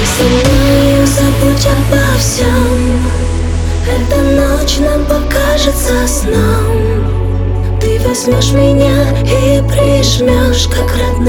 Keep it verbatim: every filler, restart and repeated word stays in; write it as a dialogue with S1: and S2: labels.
S1: Со мною забудь обо всем. Эта ночь нам покажется сном. Ты возьмешь меня и прижмешь, как родной.